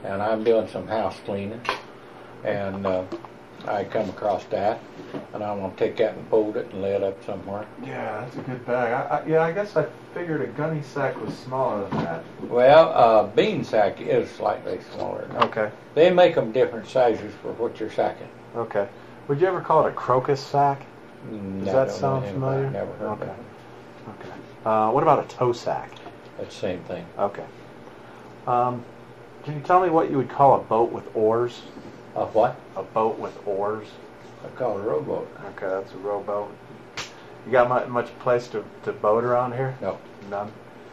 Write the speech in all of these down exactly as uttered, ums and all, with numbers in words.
and I'm doing some house cleaning, and uh, I come across that, and I'm gonna take that and fold it and lay it up somewhere. Yeah, that's a good bag. I, I, yeah, I guess I figured a gunny sack was smaller than that. Well, uh, bean sack is slightly smaller. Okay. They make them different sizes for what you're sacking. Okay. Would you ever call it a crocus sack? Mm, Does I that don't sound know familiar? I've never heard Okay. of it. Okay. Uh, what about a tow sack? It's the same thing. Okay. Um, can you tell me what you would call a boat with oars? A what? A boat with oars. I call it a rowboat. Okay, that's a rowboat. You got much, much place to, to boat around here? No. None.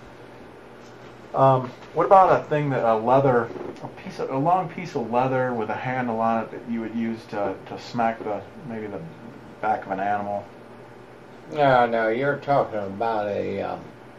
Um, what about a thing that a leather, a piece of, a long piece of leather with a handle on it that you would use to, to smack the maybe the back of an animal? No, no, you're talking about a um,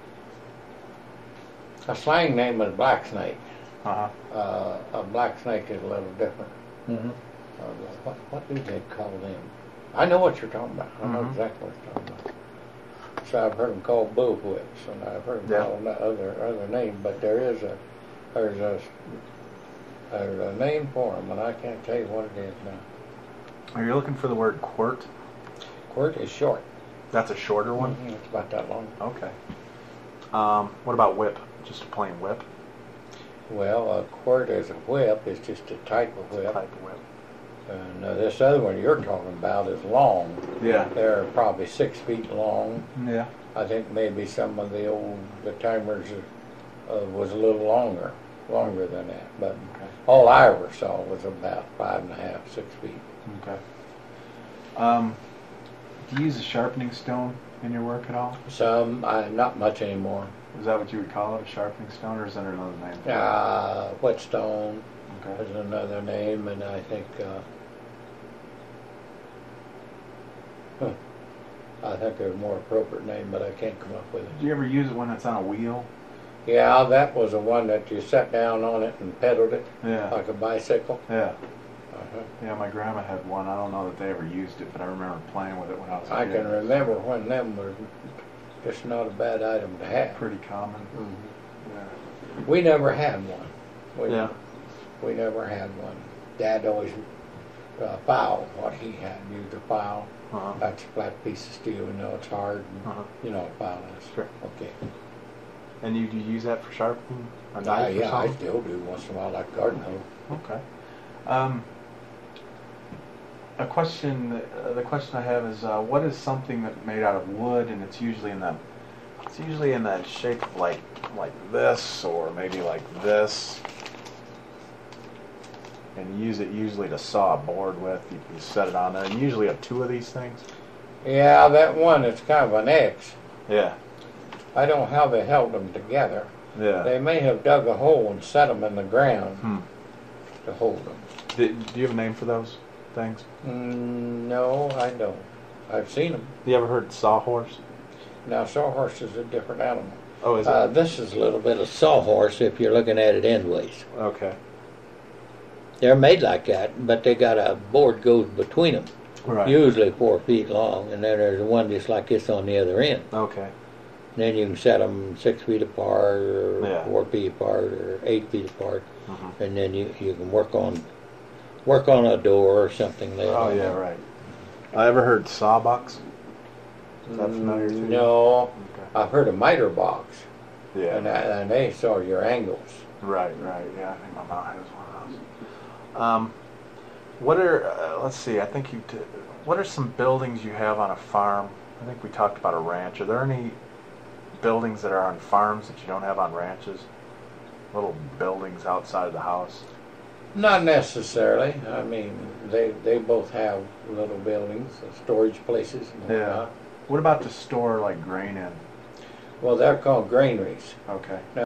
a slang name is black snake. Uh-huh. Uh, a black snake is a little different. Mm-hmm. Uh, what, what do they call them? I know what you're talking about. I know Mhm. exactly what you're talking about. So I've heard them called bull whips, and I've heard them Yeah. called other other names, but there is a there's a there's a name for them, and I can't tell you what it is now. Are you looking for the word quirt? Quirt is short. That's a shorter one? Mhm, it's about that long. Okay. Um, what about whip? Just a plain whip? Well, a quirt is a whip. It's just a type of whip. Type of whip. And uh, this other one you're talking about is long. Yeah. They're probably six feet long. Yeah. I think maybe some of the old the timers uh, was a little longer, longer than that. But Okay. all I ever saw was about five and a half, six feet. Okay. Um, do you use a sharpening stone in your work at all? Some, I, not much anymore. Is that what you would call it, a sharpening stone, or is there another name for it? Uh, whetstone Okay. is another name, and I think uh, huh, I think there's a more appropriate name, but I can't come up with it. Do you ever use it when it's on a wheel? Yeah, that was the one that you sat down on it and pedaled it Yeah. like a bicycle. Yeah. Uh-huh. Yeah, my grandma had one. I don't know that they ever used it, but I remember playing with it when I was a I kid. can remember when them were just not a bad item to have. Pretty common. Mhm. Yeah. We never had one. We, Yeah. we never had one. Dad always uh, file what he had, used a file. Uh-huh. That's a flat piece of steel, you know, it's hard. And, Uh-huh. you know, a file is. Sure. Okay. And you do you use that for sharpening a Uh, knife or yeah, I something? still do once in a while, like garden hoe. Okay. Um, a question. Uh, the question I have is, uh, what is something that's made out of wood, and it's usually in the, it's usually in the shape of like like this, or maybe like this, and you use it usually to saw a board with. You, you set it on there, and you usually have two of these things. Yeah, that one is kind of an X. Yeah. I don't know how they held them together. Yeah. They may have dug a hole and set them in the ground Hmm. to hold them. Do, do you have a name for those things? Mm, no, I don't. I've seen them. You ever heard sawhorse? Now, sawhorse is a different animal. Oh, is it? Uh, this is a little bit of sawhorse if you're looking at it endways. Okay. They're made like that, but they got a board goes between them, Right. usually four feet long, and then there's one just like this on the other end. Okay. Then you can set them six feet apart, or Yeah. four feet apart, or eight feet apart, Mhm. and then you, you can work on work on a door or something there. Oh yeah, right. I ever heard sawbucks? Is that familiar to you? No, Okay. I've heard of miter box, Yeah. and, that, and they saw your angles. Right, right. Yeah, I think my mom has one of those. Um, what are? Uh, let's see. I think you. T- what are some buildings you have on a farm? I think we talked about a ranch. Are there any buildings that are on farms that you don't have on ranches? Little buildings outside of the house. Not necessarily. I mean, they they both have little buildings, uh, storage places. And Yeah. whatnot. What about to store like grain in? Well, they're called granaries. Okay.